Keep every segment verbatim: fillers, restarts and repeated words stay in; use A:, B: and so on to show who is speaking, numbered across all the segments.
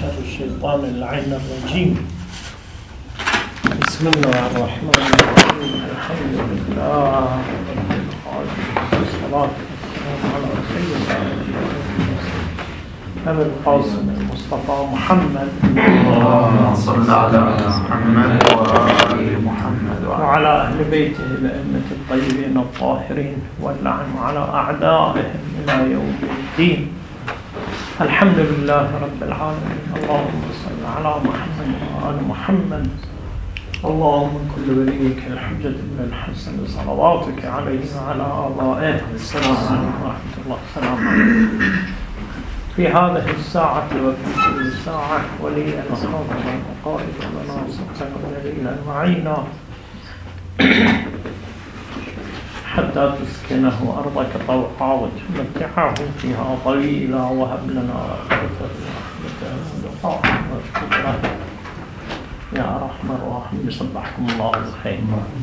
A: شر الشيطان اللعين الرجيم. بسم الله الرحمن الرحيم. الحمد لله والصلاة والسلام على سيدنا أبي القاسم المصطفى محمد
B: اللهم صل على محمد وآل محمد
A: وعلى أهل بيته الأئمة الطيبين الطاهرين واللعن على أعدائهم إلى يوم الدين. الحمد لله رب العالمين. اللهم صل على محمد وآل محمد. اللهم كل وليك الحجة بن الحسن صلواتك عليه وعلى آبائه. السلام عليكم ورحمة الله. السلام عليكم. في هذه الساعة وفي كل ساعة وليا وحافظا وقائدا وناصرا ودليلا وعينا حتى تسكنه أرضك طوعا وتمتعه فيها طويلا وهب لنا رحمة ولقاء وشكرا يا أرحم الراحمين. صبحكم الله بالخير.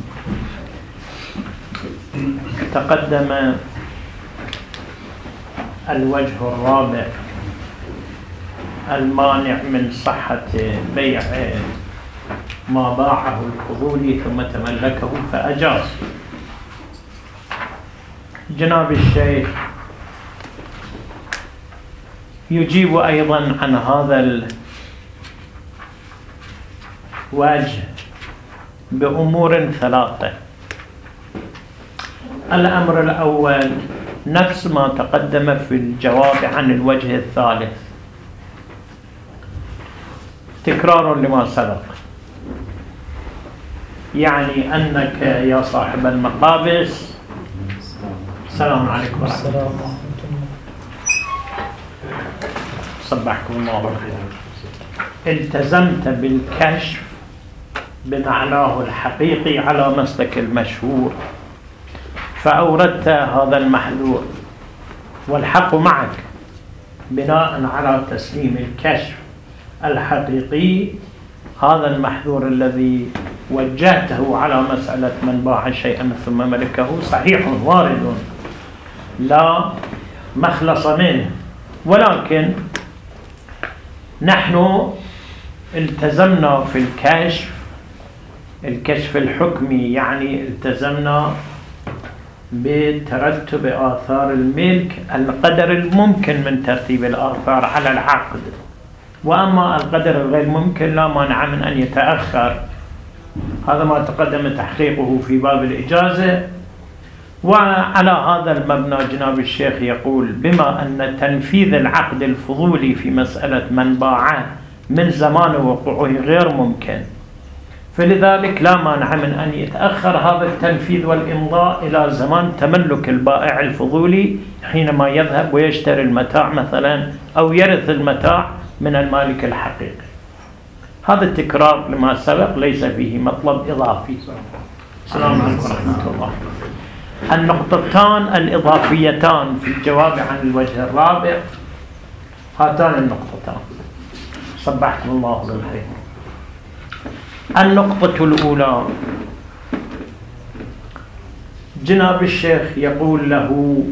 A: تقدم الوجه الرابع المانع من صحة بيع ما باعه الفضولي ثم تملكه فأجاز. جناب الشيخ يجيب أيضا عن هذا الوجه بأمور ثلاثة. الأمر الأول نفس ما تقدم في الجواب عن الوجه الثالث، تكرار لما سبق، يعني أنك يا صاحب المقابس السلام عليكم ورحمة الله صبحكم الله بالخير، التزمت بالكشف بمعناه الحقيقي على مسلك المشهور فأوردت هذا المحذور، والحق معك بناء على تسليم الكشف الحقيقي هذا المحذور الذي وجهته على مسألة من باع شيئا ثم ملكه صحيح وارد لا مخلص منه، ولكن نحن التزمنا في الكشف الكشف الحكمي، يعني التزمنا بترتب آثار الملك القدر الممكن من ترتيب الآثار على العقد، وأما القدر الغير ممكن لا مانع من أن يتأخر. هذا ما تقدم تحقيقه في باب الإجازة. وعلى هذا المبنى جناب الشيخ يقول بما أن تنفيذ العقد الفضولي في مسألة من باعه من زمان وقوعه غير ممكن، فلذلك لا مانع من أن يتأخر هذا التنفيذ والإمضاء إلى زمان تملك البائع الفضولي حينما يذهب ويشتري المتاع مثلا أو يرث المتاع من المالك الحقيقي. هذا التكرار لما سبق ليس فيه مطلب إضافي. السلام عليكم ورحمة الله. النقطتان الإضافيتان في الجواب عن الوجه الرابع هاتان النقطتان. صبحكم الله بالخير. النقطة الأولى جناب الشيخ يقول له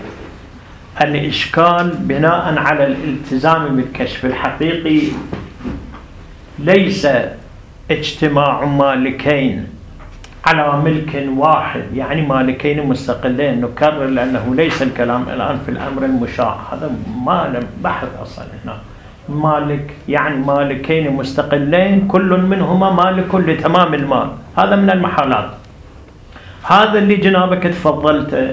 A: الإشكال بناء على الالتزام بالكشف الحقيقي ليس اجتماع مالكين على ملك واحد، يعني مالكين مستقلين. نكرر لأنه ليس الكلام الآن في الأمر المشاع، هذا ما لم بحث أصلا هنا. مالك يعني مالكين مستقلين كل منهما مالك لتمام المال، هذا من المحالات. هذا اللي جنابك تفضلت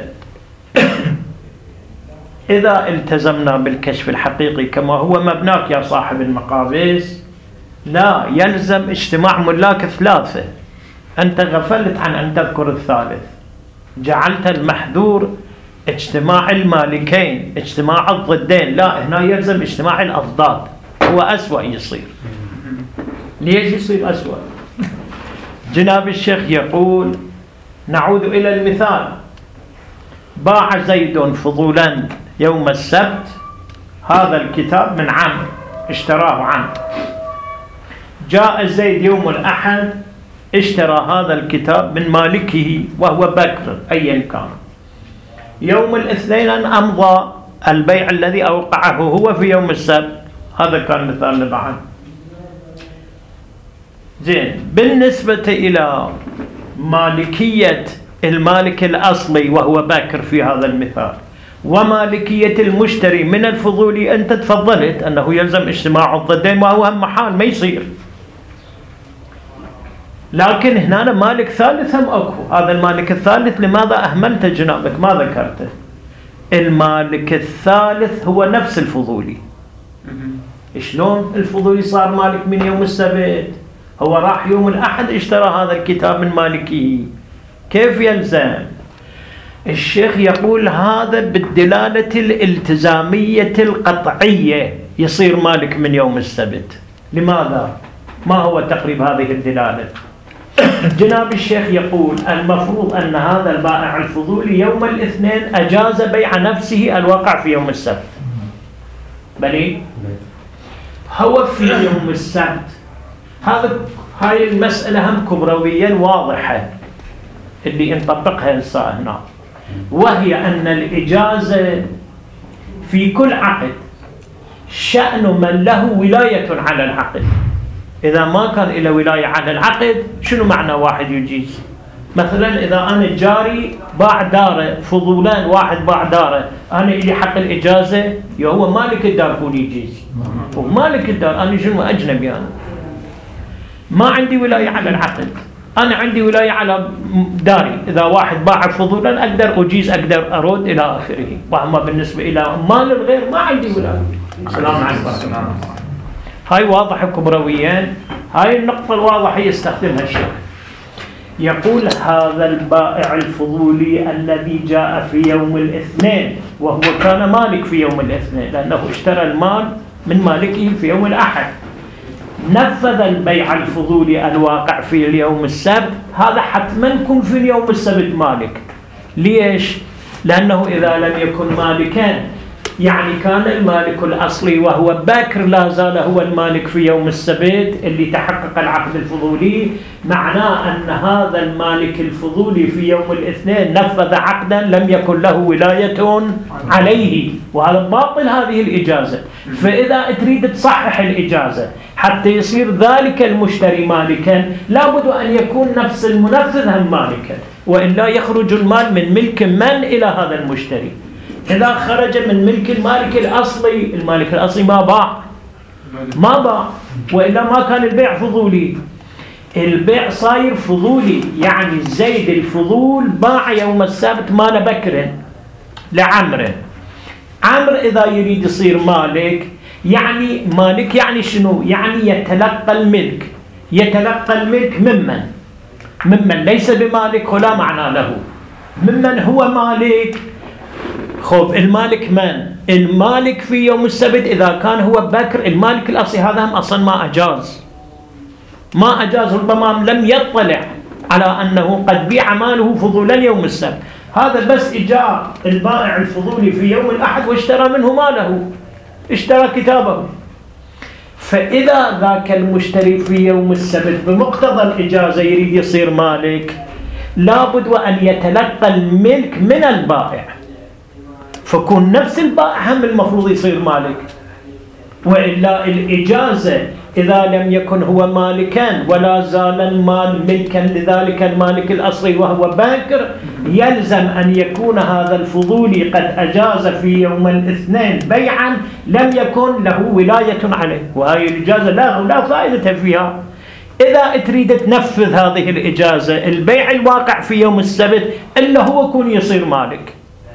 A: إذا التزمنا بالكشف الحقيقي كما هو مبناك يا صاحب المقابس لا يلزم اجتماع ملاك ثلاثة. أنت غفلت عن أن تذكر الثالث، جعلت المحذور اجتماع المالكين اجتماع الضدين، لا هنا يلزم اجتماع الأضداد، هو أسوأ يصير. ليش يصير أسوأ؟ جناب الشيخ يقول نعود إلى المثال. باع زيد فضولا يوم السبت هذا الكتاب من عمرو، اشتراه عمرو. جاء زيد يوم الأحد اشترى هذا الكتاب من مالكه وهو بكر أيا كان. يوم الاثنين أمضى البيع الذي أوقعه هو في يوم السبت، هذا كان مثال لبعض. زين، بالنسبة إلى مالكية المالك الأصلي وهو باكر في هذا المثال ومالكية المشتري من الفضولي، أنت تفضلت أنه يلزم اجتماع الضدين وهو هم محال ما يصير. لكن هنا مالك ثالث هم أكو. هذا المالك الثالث لماذا أهملت جنابك؟ ما ذكرته. المالك الثالث هو نفس الفضولي. شلون الفضولي صار مالك من يوم السبت؟ هو راح يوم الأحد اشترى هذا الكتاب من مالكيه، كيف يلزم؟ الشيخ يقول هذا بالدلالة الالتزامية القطعية يصير مالك من يوم السبت. لماذا؟ ما هو تقريب هذه الدلالة؟ جناب الشيخ يقول المفروض أن هذا البائع الفضولي يوم الاثنين أجاز بيع نفسه الواقع في يوم السبت، بلي هو في يوم السبت. هذا هاي المسألة هم كبرويا واضحة اللي نطبقها هسه هنا، وهي أن الإجازة في كل عقد شأن من له ولاية على العقد. إذا ما كان له ولاية على العقد شنو معنى واحد يجيز؟ مثلا إذا أنا جاري باع داره فضولان، واحد باع داره، أنا إلي حق الإجازة، هو مالك الدار يقول يجيز، ومالك الدار أنا شنو أجنبي، أنا ما عندي ولاية على العقد، أنا عندي ولاية على داري. إذا واحد باع فضولا أقدر أجيز، أقدر أرد إلى آخره. وأما بالنسبة إلى مال الغير ما عندي ولاية. السلام عليكم. هاي واضحة كبرويا. هاي النقطة الواضحة يستخدمها الشيخ. يقول هذا البائع الفضولي الذي جاء في يوم الاثنين، وهو كان مالك في يوم الاثنين لأنه اشترى المال من مالكه في يوم الأحد، نفذ البيع الفضولي الواقع في اليوم السبت، هذا حتما يكون في اليوم السبت مالك. ليش؟ لأنه إذا لم يكن مالكا يعني كان المالك الأصلي وهو باكر لا زال هو المالك في يوم السبت اللي تحقق العقد الفضولي، معناه أن هذا المالك الفضولي في يوم الاثنين نفذ عقدا لم يكن له ولاية عليه، وهذا باطل هذه الإجازة. فإذا تريد تصحح الإجازة حتى يصير ذلك المشتري مالكا، لابد أن يكون نفس المنفذ هم مالكا، وإلا يخرج المال من ملك من إلى هذا المشتري. إذا خرج من ملك المالك الأصلي، المالك الأصلي ما باع ما باع وإلا ما كان البيع فضولي. البيع صاير فضولي، يعني زيد الفضول باع يوم السبت مال بكر لعمره. عمر إذا يريد يصير مالك، يعني مالك يعني شنو؟ يعني يتلقى الملك. يتلقى الملك ممن؟ ممن ليس بمالك ولا معنى له. ممن هو مالك؟ خب المالك من؟ المالك في يوم السبت إذا كان هو بكر، المالك الأصلي هذا هم أصلا ما أجاز ما أجاز ربما لم يطلع على أنه قد بيع ماله فضولا يوم السبت. هذا بس إجاء البائع الفضولي في يوم الأحد واشترى منه ماله، اشترى كتابه. فإذا ذاك المشتري في يوم السبت بمقتضى الإجازة يريد يصير مالك، لابد وأن يتلقى الملك من البائع، فكون نفس البائع هم المفروض يصير مالك. وإلا الإجازة إذا لم يكن هو مالكا ولا زال المال ملكا لذلك المالك الأصلي وهو باكر، يلزم أن يكون هذا الفضولي قد أجاز في يوم الاثنين بيعا لم يكن له ولاية عليه، وهذه الإجازة لا, لا فائدة فيها. إذا تريد تنفذ هذه الإجازة البيع الواقع في يوم السبت إلا هو يكون يصير مالك،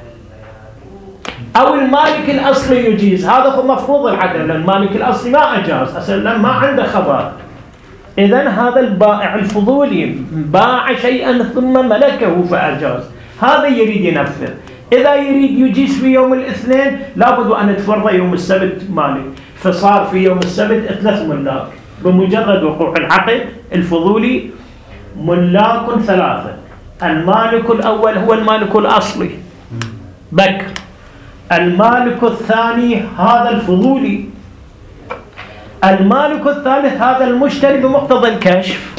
A: أو المالك الأصلي يجيز. هذا هو مفروض العدل، لأن المالك الأصلي ما أجاز أصلا، ما عنده خبر. إذن هذا البائع الفضولي باع شيئا ثم ملكه فأجاز، هذا يريد ينفذ. إذا يريد يجيز في يوم الاثنين لابد أن تفرض يوم السبت مالك، فصار في يوم السبت ثلاث ملاك بمجرد وقوع العقد الفضولي. ملاك ثلاثة، المالك الأول هو المالك الأصلي بكر، المالك الثاني هذا الفضولي، المالك الثالث هذا المشتري بمقتضى الكشف.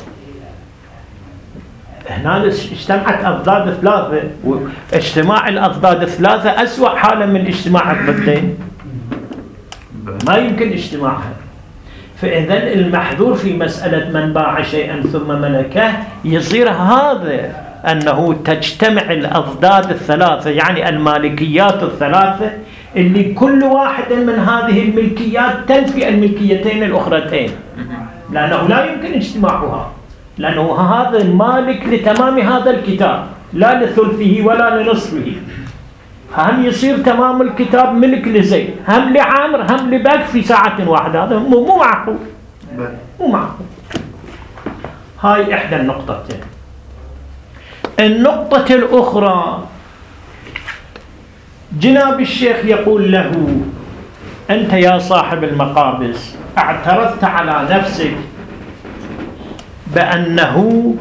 A: هنا اجتمعت أضداد ثلاثة، واجتماع الأضداد الثلاثة أسوأ حالا من اجتماع الضدين. ما يمكن اجتماعها. فإذا المحذور في مسألة من باع شيئا ثم ملكه يصير هذا أنه تجتمع الأضداد الثلاثة، يعني المالكيات الثلاثة اللي كل واحدة من هذه الملكيات تنفي الملكيتين الأخرتين، لأنه لا يمكن اجتماعها، لأنه هذا المالك لتمام هذا الكتاب لا لثلثه ولا لنصفه. هم يصير تمام الكتاب ملك لزيد، هم لعامر، هم لبك في ساعة واحدة. هذا مو مو معقول، مو معقول. هاي إحدى النقطتين. النقطة الأخرى، جناب الشيخ يقول له: أنت يا صاحب المقابس اعترضت على نفسك بأنه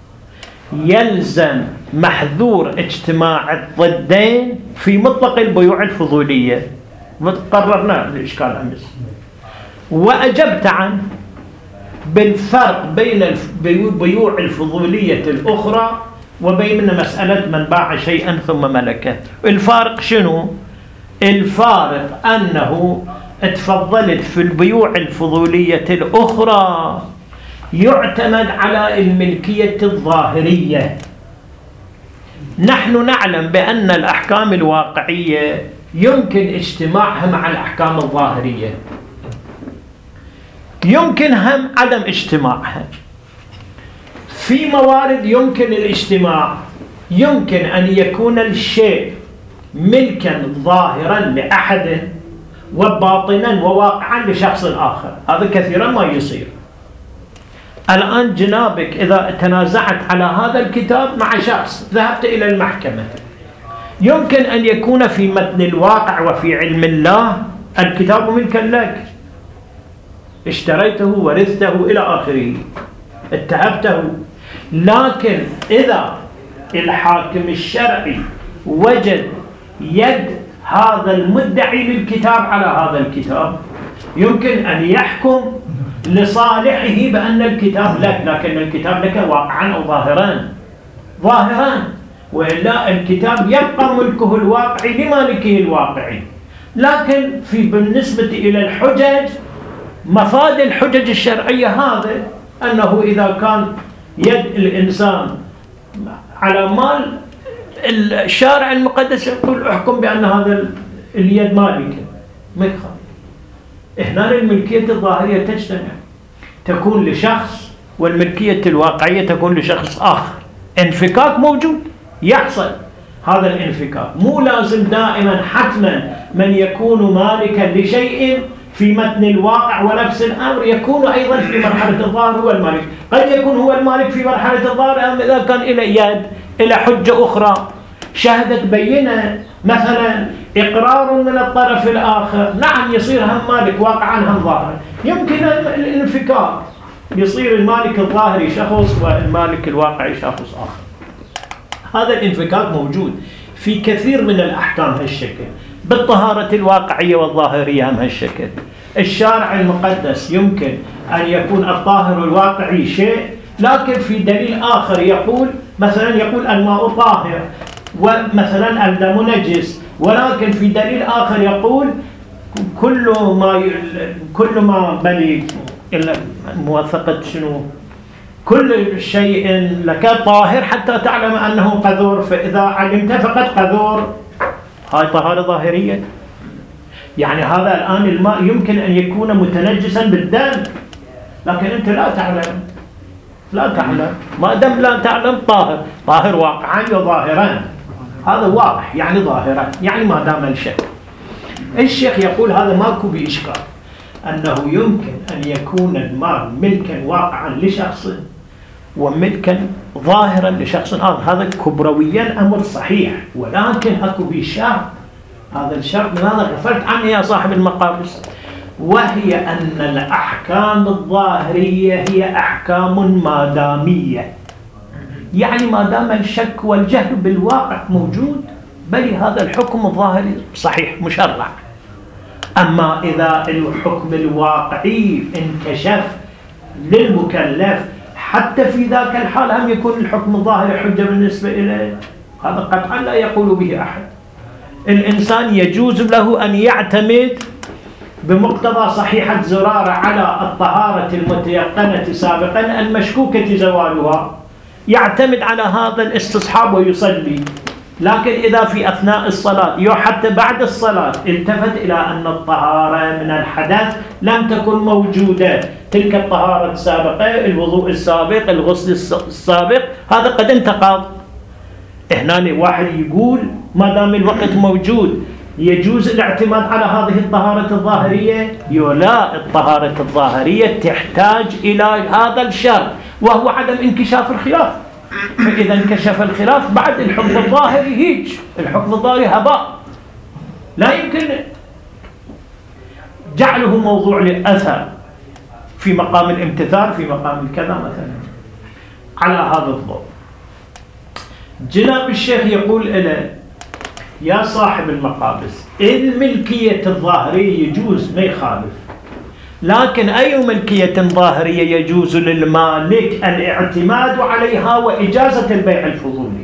A: يلزم محذور اجتماع الضدين في مطلق البيوع الفضولية، قررنا الإشكال أمس، وأجبت عنه بالفرق بين البيوع الفضولية الأخرى وبين مسألة من باع شيئا ثم ملكه. الفارق شنو؟ الفارق أنه اتفضلت في البيوع الفضولية الأخرى يعتمد على الملكية الظاهرية. نحن نعلم بأن الأحكام الواقعية يمكن اجتماعها مع الأحكام الظاهرية، يمكن هم عدم اجتماعها. في موارد يمكن الاجتماع، يمكن أن يكون الشيء ملكا ظاهرا لأحد وباطنا وواقعا لشخص آخر، هذا كثيرا ما يصير. الآن جنابك إذا تنازعت على هذا الكتاب مع شخص، ذهبت إلى المحكمة، يمكن أن يكون في متن الواقع وفي علم الله الكتاب ملكا لك، اشتريته ورثته إلى آخره، اتهبته. لكن إذا الحاكم الشرعي وجد يد هذا المدعي للكتاب على هذا الكتاب، يمكن أن يحكم لصالحه بأن الكتاب لك، لكن الكتاب لك واقعا أو ظاهران ظاهران وإلا الكتاب يبقى ملكه الواقعي لمالكه الواقعي. لكن في بالنسبة إلى الحجج، مفاد الحجج الشرعية هذا أنه إذا كان يد الإنسان على مال، الشارع المقدس يقول احكم بأن هذا اليد مالكة، ما يخالف. هنا الملكية الظاهرية تجتمع، تكون لشخص، والملكية الواقعية تكون لشخص آخر. انفكاك موجود يحصل، هذا الانفكاك مو لازم دائما حتما من يكون مالكا لشيء في متن الواقع ونفس الأمر يكون أيضا في مرحلة الظاهر هو المالك. قد يكون هو المالك في مرحلة الظاهر إذا كان إلى يد، إلى حجة أخرى شهدت بينة، مثلا إقرار من الطرف الآخر، نعم يصير هم مالك واقعا هم ظاهر. يمكن الانفكاك يصير المالك الظاهري شخص والمالك الواقعي شخص آخر. هذا الانفكاك موجود في كثير من الأحكام هالشكل، بالطهارة الواقعية والظاهرية هم هالشكل. الشارع المقدس يمكن أن يكون الطاهر الواقعي شيء، لكن في دليل آخر يقول مثلا يقول الماء طاهر ومثلا الدم نجس، ولكن في دليل آخر يقول كل ما كل ما بلي موثقة شنو كل شيء لك طاهر حتى تعلم أنه قذور، فإذا علمت فقد قذور. هاي طهارة ظاهرية. يعني هذا الآن الماء يمكن أن يكون متنجسا بالدم، لكن أنت لا تعلم، لا تعلم، ما دام لا تعلم طاهر، طاهر واقعا وظاهرا، هذا واضح يعني ظاهرا، يعني ما دام الشك. الشيخ يقول هذا ماكو بإشكال، أنه يمكن أن يكون المال ملكا واقعا لشخص وملكا ظاهرا لشخص آخر، هذا كبرويا أمر صحيح، ولكن أكو بشرط. هذا الشرط من هذا غفلت عنه يا صاحب المقابس، وهي أن الأحكام الظاهرية هي أحكام مادامية، يعني ما دام الشك والجهل بالواقع موجود بل هذا الحكم الظاهري صحيح مشرع. أما إذا الحكم الواقعي انكشف للمكلف حتى في ذاك الحال هم يكون الحكم الظاهري حجة بالنسبة إليه، هذا قطعا لا يقول به أحد. الإنسان يجوز له أن يعتمد بمقتضى صحيحة زرارة على الطهارة المتيقنة سابقا المشكوكة زوالها، يعتمد على هذا الاستصحاب ويصلي. لكن إذا في أثناء الصلاة حتى بعد الصلاة التفت إلى أن الطهارة من الحدث لم تكن موجودة، تلك الطهارة السابقة، الوضوء السابق، الغسل السابق، هذا قد انتقض. هنا واحد يقول ما دام الوقت موجود يجوز الاعتماد على هذه الطهارة الظاهرية؟ لا، الطهارة الظاهرية تحتاج إلى هذا الشرط وهو عدم انكشاف الخلاف. فإذا انكشف الخلاف بعد الحكم الظاهري هيج، الحكم الظاهري هباء، لا يمكن جعله موضوع للأثر في مقام الامتثال، في مقام الكذا مثلا. على هذا الضوء جناب الشيخ يقول له يا صاحب المقابس الملكية الظاهرية يجوز ما يخالف، لكن أي ملكية ظاهرية يجوز للمالك الاعتماد عليها وإجازة البيع الفضولي؟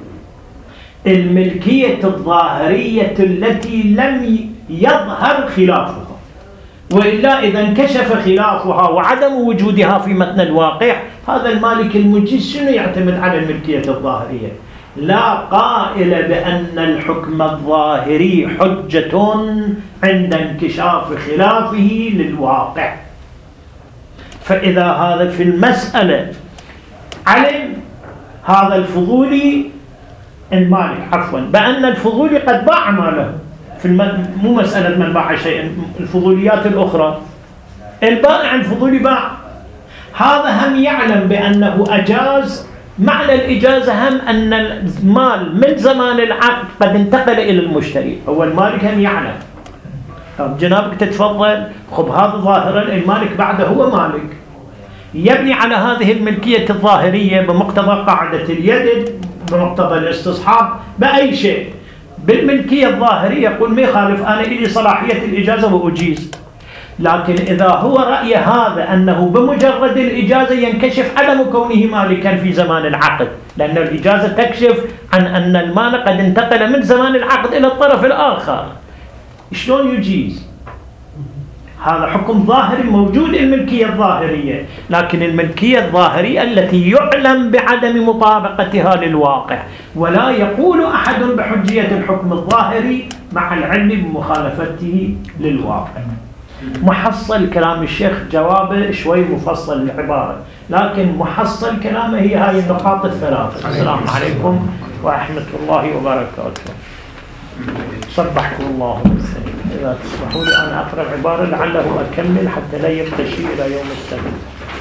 A: الملكية الظاهرية التي لم يظهر خلافها، وإلا إذا انكشف خلافها وعدم وجودها في متن الواقع، هذا المالك المجيز شنو يعتمد على الملكية الظاهرية؟ لا قائل بأن الحكم الظاهري حجة عند انكشاف خلافه للواقع. فإذا هذا في المسألة علم هذا الفضولي المالك عفوا بأن الفضولي قد باع ماله في الم... مو مسألة من باع شيئا، الفضوليات الأخرى البائع الفضولي باع، هذا هم يعلم بأنه أجاز. معنى الإجازة هم أن المال من زمان العقد قد انتقل إلى المشتري، هو المالك هم يعلم. طب جنابك تتفضل، خب هذا ظاهرا المالك بعده هو مالك، يبني على هذه الملكية الظاهرية بمقتضى قاعدة اليد، بمقتضى الاستصحاب، بأي شيء بالملكية الظاهرية يقول ما يخالف، أنا إلي صلاحية الإجازة وأجيز. لكن إذا هو رأي هذا أنه بمجرد الإجازة ينكشف عدم كونه مالكا في زمان العقد، لأن الإجازة تكشف عن أن المال قد انتقل من زمان العقد إلى الطرف الآخر، شلون يجيز؟ هذا حكم ظاهري موجود الملكية الظاهرية، لكن الملكية الظاهرية التي يعلم بعدم مطابقتها للواقع، ولا يقول أحد بحجية الحكم الظاهري مع العلم بمخالفته للواقع. محصل كلام الشيخ جوابه شوي مفصل العبارة، لكن محصل كلامه هي هاي النقاط الثلاثة. السلام عليكم ورحمة الله وبركاته. صبحكم الله بالسلام. إذا تسمحوا لي أنا أقرأ العبارة لعله أكمل حتى لا يبقى شيء إلى يوم السبت.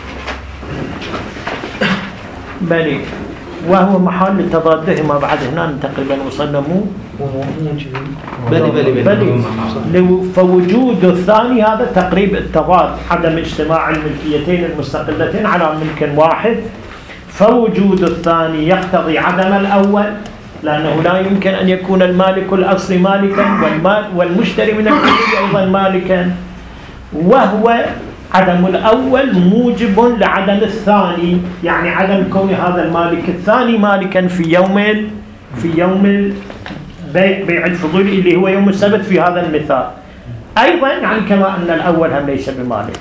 A: بلي وهو محل لتضادهما بعد هنا تقريبا وصلنا مو
C: بلي بلي
A: بلي فوجود الثاني هذا تقريب التضاد، عدم اجتماع الملكيتين المستقلتين على ملك واحد. فوجود الثاني يقتضي عدم الأول، لأنه لا يمكن أن يكون المالك الأصلي مالكا والمشتري من الحدود أيضا مالكا، وهو عدم الأول موجب لعدم الثاني، يعني عدم كون هذا المالك الثاني مالكا في يوم في يوم بيع بيع الفضولي اللي هو يوم السبت في هذا المثال أيضا، يعني كما أن الأول هم ليس بمالك.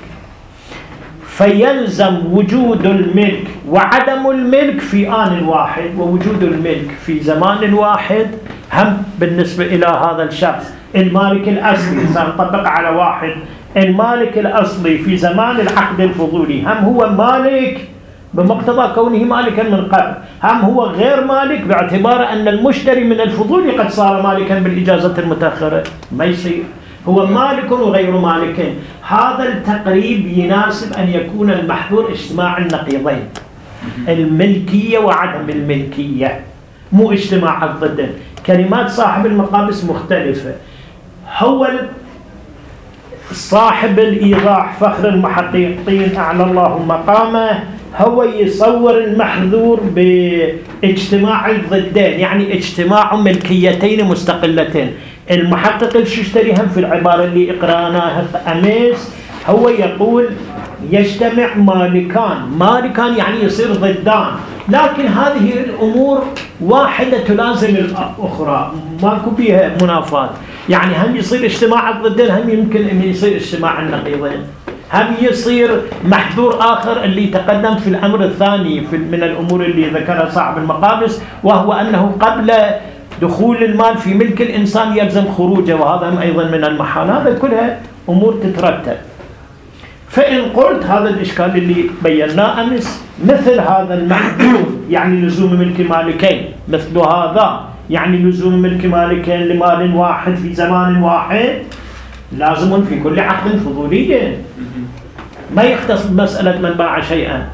A: فيلزم وجود الملك وعدم الملك في آن واحد، ووجود الملك في زمان واحد هم بالنسبة إلى هذا الشخص المالك الأصلي. سنطبق على واحد المالك الأصلي في زمان العقد الفضولي، هم هو مالك بمقتضى كونه مالكا من قبل، هم هو غير مالك باعتبار أن المشتري من الفضولي قد صار مالكا بالإجازة المتأخرة، ما يصير، هو مالك وغير مالك. هذا التقريب يناسب أن يكون المحظور اجتماع النقيضين، الملكية وعدم الملكية، مو اجتماع الضدين. كلمات صاحب المقابس مختلفة. هو صاحب الإيضاح فخر المحققين أعلى الله مقامه هو يصور المحذور باجتماع الضدين، يعني اجتماع ملكيتين مستقلتين. المحقق الششتري هم في العبارة اللي اقرأناها أمس هو يقول يجتمع مالكان، مالكان يعني يصير ضدان، لكن هذه الأمور واحدة تلازم الأخرى، ماكو بيها منافاة. يعني هم يصير اجتماع الضدين، هم يمكن أن يصير اجتماع النقيضين، هم يصير محذور آخر اللي تقدم في الأمر الثاني في من الأمور اللي ذكرها صاحب المقابس، وهو أنه قبل دخول المال في ملك الإنسان يلزم خروجه، وهذا أيضا من المحال. هذا كلها أمور تترتب. فإن قلت هذا الإشكال اللي بيناه أمس، مثل هذا المحذور يعني لزوم ملك مالكين، مثل هذا يعني لزوم ملك مالكين لمال واحد في زمان واحد، لازم في كل عقد فضولي، ما يختص بمسألة من باع شيئا.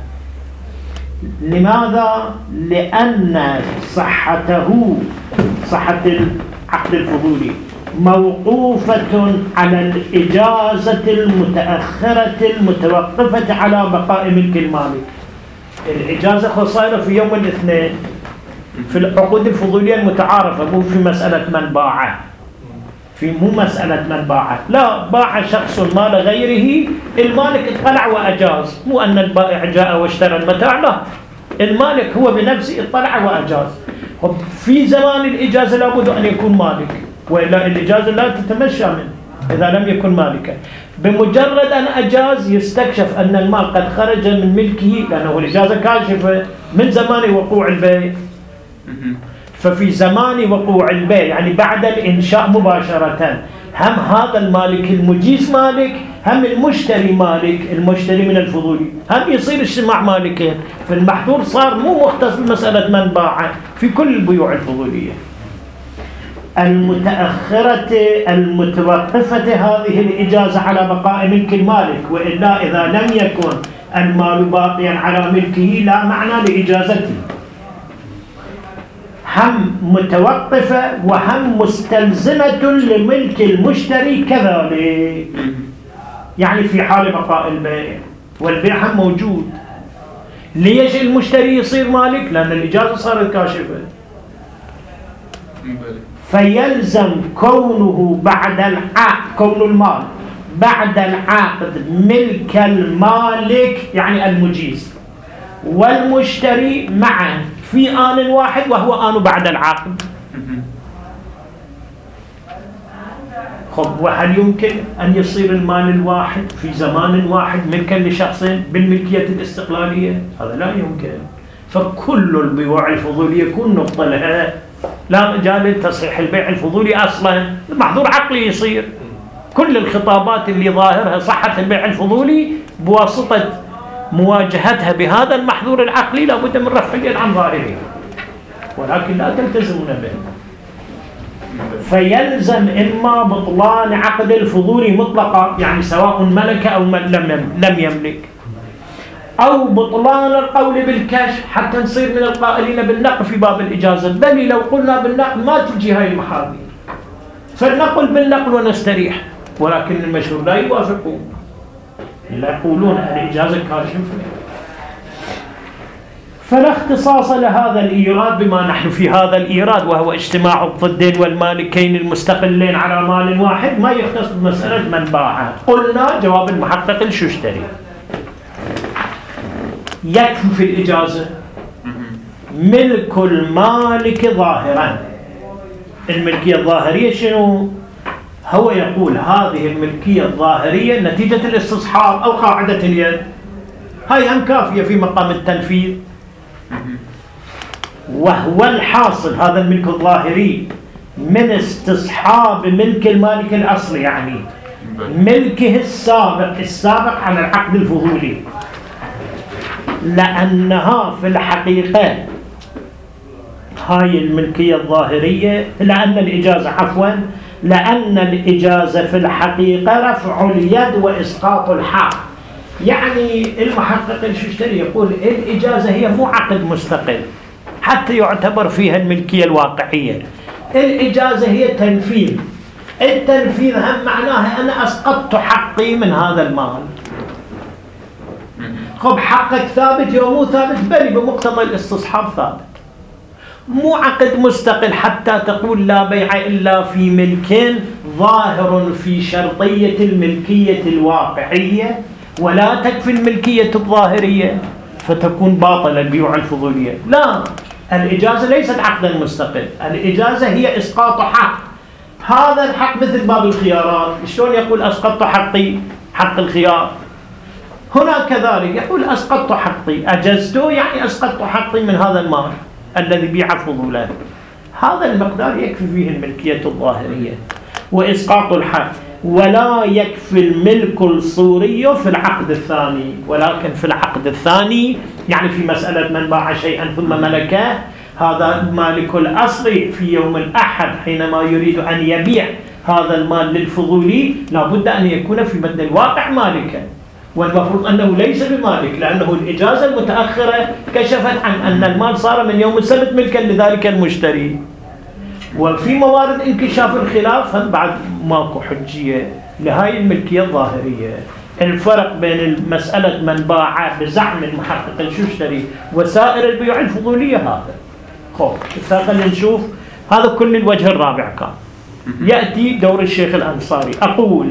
A: لماذا؟ لأن صحته، صحة العقد الفضولي موقوفة على الإجازة المتأخرة المتوقفة على بقاء ملك المالك. الإجازة خصائص في يوم الاثنين في العقود الفضولية المتعارفة، مو في مسألة من باعه، في مو مسألة من باعه، لا، باع شخص مال غيره، المالك اطلع وأجاز، مو أن البائع جاء واشترى المتاع، لا، المالك هو بنفسه اطلع وأجاز. في زمان الإجازة لابد أن يكون مالك، وإلا الإجازة لا تتمشى منه إذا لم يكن مالكا. بمجرد أن أجاز يستكشف أن المال قد خرج من ملكه، لأنه الإجازة كاشفة من زمان وقوع البيع. ففي زمان وقوع البيع يعني بعد الإنشاء مباشرة، هم هذا المالك المجيز مالك، هم المشتري مالك، المشتري من الفضولي، هم يصير اجتماع مالكين. فالمحظور صار مو مختص بمسألة من باع في كل البيوع الفضولية المتأخرة المتوقفة هذه الإجازة على بقاء ملك المالك، وإلا إذا لم يكن المال باقيا على ملكه لا معنى لإجازته. هم متوقفة وهم مستلزمة لملك المشتري كذلك، يعني في حال بقاء البيع، والبيع هم موجود. ليش المشتري يصير مالك؟ لأن الإجازة صارت كاشفة، فيلزم كونه بعد العقد، كون المال بعد العقد ملك المالك يعني المجيز والمشتري معا في آن واحد، وهو آن بعد العقد. خب، وهل يمكن أن يصير المال الواحد في زمان واحد ملكا لشخصين بالملكية الاستقلالية؟ هذا لا يمكن. فكل البيوع الفضولية يكون نقطة لها، لا مجال لتصحيح البيع الفضولي أصلا، محظور عقلي يصير. كل الخطابات اللي ظاهرها صحة البيع الفضولي بواسطة مواجهتها بهذا المحظور العقلي لابد من رفع اليد عن ظاهره، ولكن لا تلتزمون به. فيلزم إما بطلان عقد الفضول مطلقا، يعني سواء ملك أو لم يملك، أو بطلان القول بالكشف حتى نصير من القائلين بالنقل في باب الإجازة. بل لو قلنا بالنقل ما تجي هاي المحاذير، فلنقل بالنقل ونستريح، ولكن المشهور لا يوافقون، لا يقولون الإجازة كاشفة. فلا اختصاص لهذا الإيراد بما نحن في هذا الإيراد، وهو اجتماع الضدين والمالكين المستقلين على مال واحد، ما يختص بمسألة من باعه. قلنا جواب المحقق الششتري يكفي في الإجازة ملك المالك ظاهرا. الملكية الظاهرية شنو؟ هو يقول هذه الملكية الظاهرية نتيجة الاستصحاب أو قاعدة اليد، هاي هم كافية في مقام التنفيذ. وهو الحاصل هذا الملك الظاهري من استصحاب ملك المالك الأصلي، يعني ملكه السابق السابق على العقد الفضولي، لأنها في الحقيقة هاي الملكية الظاهرية، لأن الإجازة عفوا لأن الإجازة في الحقيقة رفع اليد وإسقاط الحق. يعني المحقق الششتري يقول الإجازة هي مو عقد مستقل حتى يعتبر فيها الملكية الواقعية، الإجازة هي تنفيذ. التنفيذ هم معناها أنا أسقطت حقي من هذا المال. خب، حقك ثابت يوم مو ثابت؟ بل بمقتضى الاستصحاب ثابت. مو عقد مستقل حتى تقول لا بيع إلا في ملك ظاهر في شرطية الملكية الواقعية، ولا تكفي الملكية الظاهرية فتكون باطلة البيوع الفضولية. لا، الإجازة ليست عقدا مستقل، الإجازة هي إسقاط حق. هذا الحق مثل باب الخيارات، شلون يقول أسقطت حقي حق الخيار؟ هنا كذلك يقول أسقطت حقي، أجزته يعني أسقطت حقي من هذا المال الذي بيع فضولا. هذا المقدار يكفي فيه الملكية الظاهرية وإسقاط الحق، ولا يكفي الملك الصوري في العقد الثاني. ولكن في العقد الثاني يعني في مسألة من باع شيئا ثم ملكه، هذا مالك الأصل في يوم الأحد حينما يريد أن يبيع هذا المال للفضولي لابد أن يكون في بدل الواقع مالكا، والمفروض أنه ليس بمالك، لأنه الإجازة المتأخرة كشفت عن أن المال صار من يوم السبت ملكا لذلك المشتري. وفي موارد انكشاف الخلاف هم بعد ماكو حجية لهاي الملكية الظاهرية. الفرق بين مسألة من باع بزعم المحقق المشتري وسائر البيوع الفضولية هذا. خب خلينا نشوف هذا كل الوجه الرابع كان يأتي دور الشيخ الأنصاري. أقول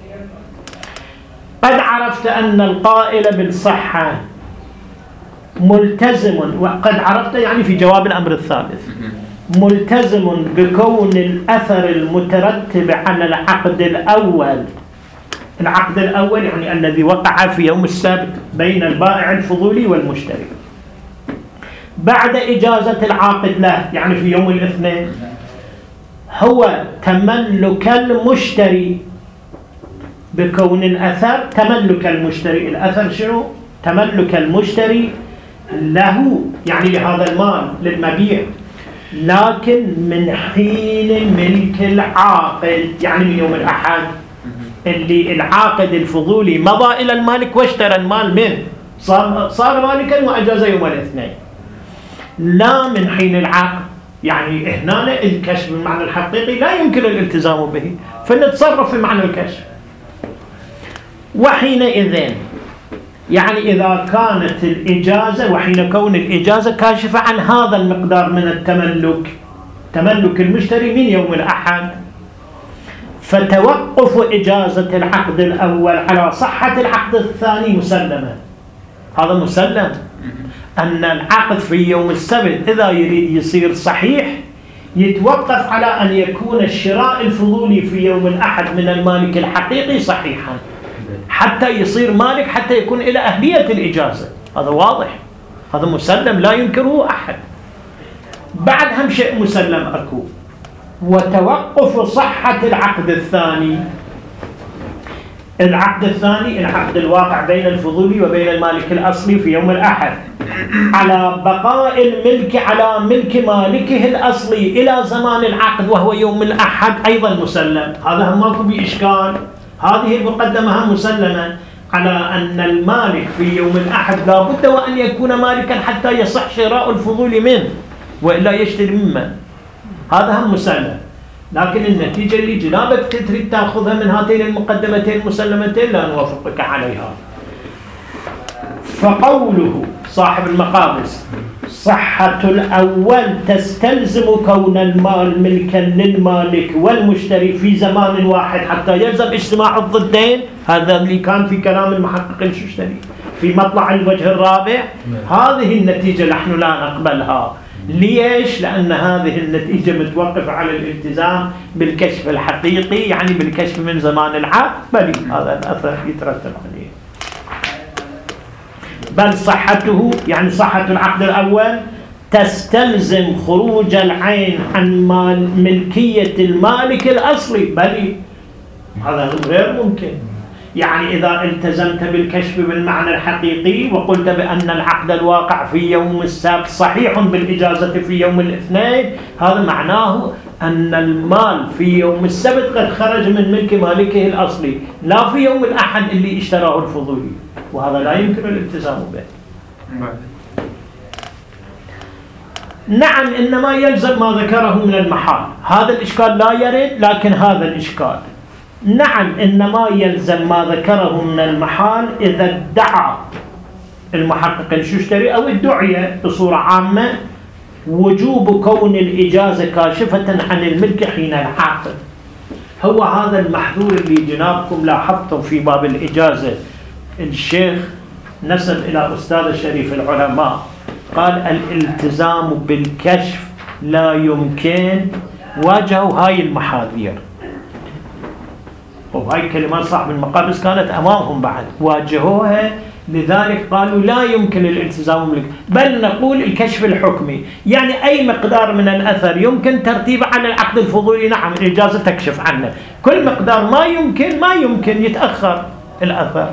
A: قد عرفت أن القائل بالصحة ملتزم، وقد عرفت يعني في جواب الأمر الثالث، ملتزم بكون الأثر المترتب على العقد الأول، العقد الأول يعني الذي وقع في يوم السبت بين البائع الفضولي والمشتري بعد إجازة العاقد له يعني في يوم الاثنين، هو تملك المشتري بكون الأثر تملك المشتري. الأثر شنو؟ تملك المشتري له يعني لهذا المال للمبيع، لكن من حين ملك العاقد يعني من يوم الأحد اللي العاقد الفضولي مضى إلى المالك واشترى المال منه، صار, صار مالكا وأجاز يوم الاثنين، لا من حين العقد. يعني هنا الكشف بالمعنى الحقيقي لا يمكن الالتزام به، فنتصرف في معنى الكشف. وحينئذ يعني إذا كانت الإجازة وحين كون الإجازة كاشفة عن هذا المقدار من التملك، تملك المشتري من يوم الأحد، فتوقف إجازة العقد الأول على صحة العقد الثاني مسلمة. هذا مسلم أن العقد في يوم السبت إذا يريد يصير صحيح يتوقف على أن يكون الشراء الفضولي في يوم الأحد من المالك الحقيقي صحيحا حتى يصير مالك، حتى يكون إلى أهلية الإجازة. هذا واضح، هذا مسلم لا ينكره أحد. بعد هم شيء مسلم أكو، وتوقف صحة العقد الثاني. العقد الثاني العقد الواقع بين الفضولي وبين المالك الأصلي في يوم الأحد على بقاء الملك على ملك مالكه الأصلي إلى زمان العقد وهو يوم الأحد أيضا مسلم. هذا هم ماكو بإشكال. هذه المقدمة مسلمة على أن المالك في يوم الأحد لا بد وأن يكون مالكا حتى يصح شراء الفضول منه وإلا يشتري ممن. هذا هم مسلم. لكن النتيجة اللي جنابك تريد تأخذها من هاتين المقدمتين المسلمتين لا نوافقك عليها. فقوله صاحب المقابس صحة الأول تستلزم كون المال ملكا للمالك والمشتري في زمان واحد حتى يلزم اجتماع الضدين. هذا اللي كان في كلام المحقق المشتري في مطلع الوجه الرابع. هذه النتيجة نحن لا نقبلها. ليش؟ لأن هذه النتيجة متوقفة على الالتزام بالكشف الحقيقي، يعني بالكشف من زمان العقد، بل هذا الأثر يترتب عليه. بل صحته يعني صحة العقد الأول تستلزم خروج العين عن مال ملكية المالك الأصلي، بل هذا غير ممكن. يعني إذا التزمت بالكشف بالمعنى الحقيقي وقلت بأن العقد الواقع في يوم السبت صحيح بالإجازة في يوم الاثنين، هذا معناه أن المال في يوم السبت قد خرج من ملك مالكه الأصلي، لا في يوم الأحد اللي اشتراه الفضولي، وهذا لا يمكن الالتزام به. نعم، إنما يلزم ما ذكره من المحال. هذا الإشكال لا يرد، لكن هذا الإشكال نعم إنما يلزم ما ذكره من المحال إذا ادعى المحقق المشتري أو ادعي بصورة عامة وجوب كون الإجازة كاشفة عن الملك حين العقد. هو هذا المحذور اللي جنابكم لاحظتم في باب الإجازة. الشيخ نسب إلى أستاذ شريف العلماء قال الالتزام بالكشف لا يمكن واجهوا هاي المحاذير، وهاي كلمات صاحب المقابس كانت أمامهم بعد، واجهوها. لذلك قالوا لا يمكن الالتزام بالك، بل نقول الكشف الحكمي، يعني أي مقدار من الأثر يمكن ترتيبه على العقد الفضولي نعم الإجازة تكشف عنه، كل مقدار ما يمكن ما يمكن يتأخر الأثر.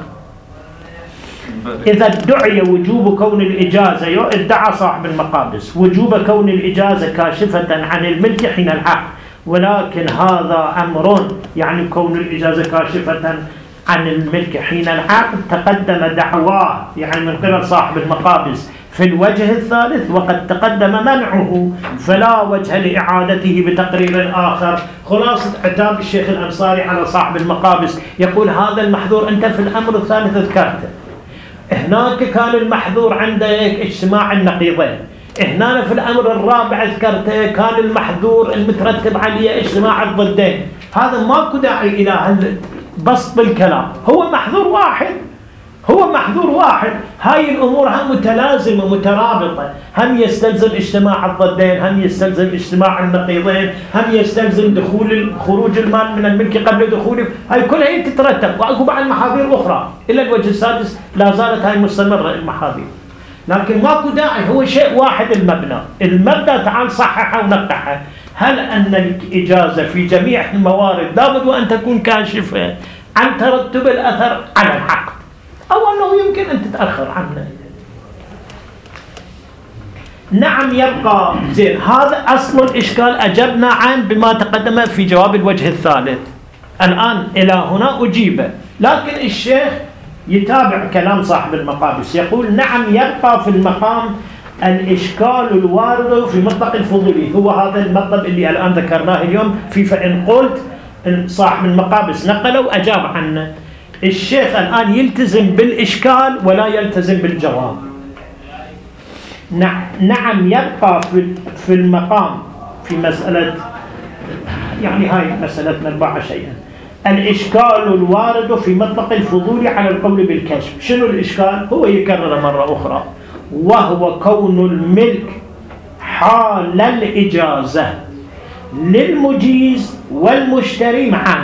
A: إذا ادعي وجوب كون الإجازة، ادعى صاحب المقابس وجوب كون الإجازة كاشفة عن الملك حين العقد، ولكن هذا أمر يعني كون الإجازة كاشفة عن الملك حين العقد تقدم دعواه يعني من قبل صاحب المقابس في الوجه الثالث، وقد تقدم منعه، فلا وجه لإعادته بتقرير آخر. خلاصة عتاب الشيخ الأنصاري على صاحب المقابس يقول هذا المحذور أنت في الأمر الثالث ذكرته، هناك كان المحذور عندك اجتماع النقيضين، هنا في الأمر الرابع ذكرته كان المحذور المترتب عليه اجتماع الضدين. هذا ماكو داعي إلى بسط الكلام، هو محذور واحد، هو محذور واحد. هاي الأمور هم متلازمة مترابطة، هم يستلزم اجتماع الضدين، هم يستلزم اجتماع النقيضين، هم يستلزم دخول خروج المال من الملك قبل دخوله، هاي كلها تترتب. وأكو بعض المحاذير أخرى إلى الوجه السادس لا زالت هاي مستمرة المحاذير، لكن ماكو داعي، هو شيء واحد المبنى. المبنى تعال صححه ونقحه. هل أن الإجازة في جميع الموارد لابد وأن تكون كاشفة عن ترتب الأثر على العقد، أو أنه يمكن أن تتأخر عنه؟ نعم يبقى زين. هذا أصل الإشكال أجبنا عنه بما تقدم في جواب الوجه الثالث. الآن إلى هنا أجيب، لكن الشيخ يتابع كلام صاحب المقابس يقول نعم يبقى في المقام الإشكال الوارد في مطلق الفضولي. هو هذا المطلب اللي الآن ذكرناه اليوم في فإن قلت صاحب المقابس نقله وأجاب عنه. الشيخ الآن يلتزم بالإشكال ولا يلتزم بالجواب. نعم يبقى في المقام في مسألة، يعني هاي مسألة منبعة شيئا، الإشكال الوارد في مطلق الفضول على القول بالكشف. شنو الإشكال؟ هو يكرر مرة أخرى، وهو كون الملك حال الإجازة للمجيز والمشتري معا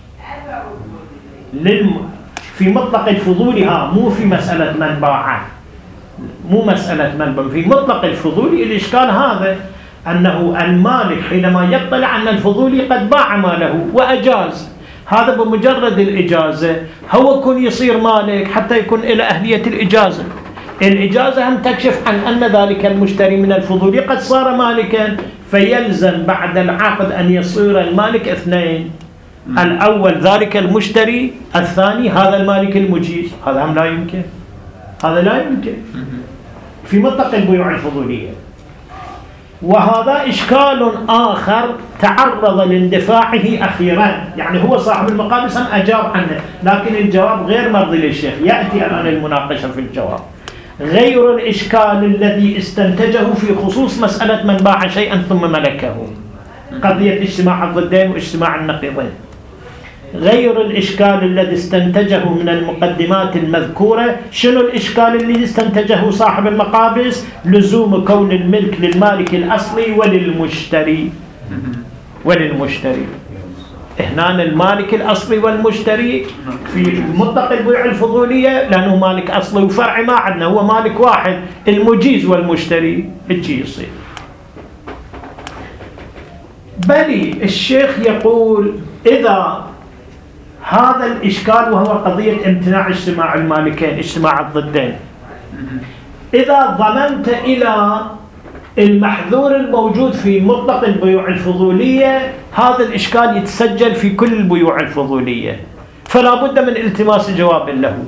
A: للم... في مطلق الفضول، ها مو في مسألة منباعة، مو مسألة منبع، في مطلق الفضول. الإشكال هذا أنه المالك حينما يطلع أن الفضولي قد باع ماله وأجاز، هذا بمجرد الإجازة هو كن يصير مالك حتى يكون إلى أهلية الإجازة. الإجازة هم تكشف عن أن ذلك المشتري من الفضولي قد صار مالكا، فيلزم بعد العقد أن يصير المالك اثنين، الأول ذلك المشتري، الثاني هذا المالك المجيز. هذا هم لا يمكن، هذا لا يمكن في مطلق البيوع الفضولية. وهذا إشكال آخر تعرض لاندفاعه أخيرا، يعني هو صاحب المقابس هم أجاب عنه، لكن الجواب غير مرضي للشيخ. يأتي الآن المناقشة في الجواب. غير الإشكال الذي استنتجه في خصوص مسألة من باع شيئا ثم ملكه، قضية اجتماع الضدين واجتماع النقيضين. غير الإشكال الذي استنتجه من المقدمات المذكورة. شنو الإشكال اللي استنتجه صاحب المقابس؟ لزوم كون الملك للمالك الأصلي وللمشتري وللمشتري هنا المالك الأصلي والمشتري في مطلق البيوع الفضولية، لأنه مالك أصلي وفرعي ما عندنا، هو مالك واحد المجيز والمشتري الجي يصير. بل الشيخ يقول إذا هذا الإشكال وهو قضية امتناع اجتماع المالكين اجتماع الضدين، إذا ضمنت إلى المحذور الموجود في مطلق البيوع الفضولية، هذا الإشكال يتسجل في كل البيوع الفضولية، فلا بد من التماس جواب له.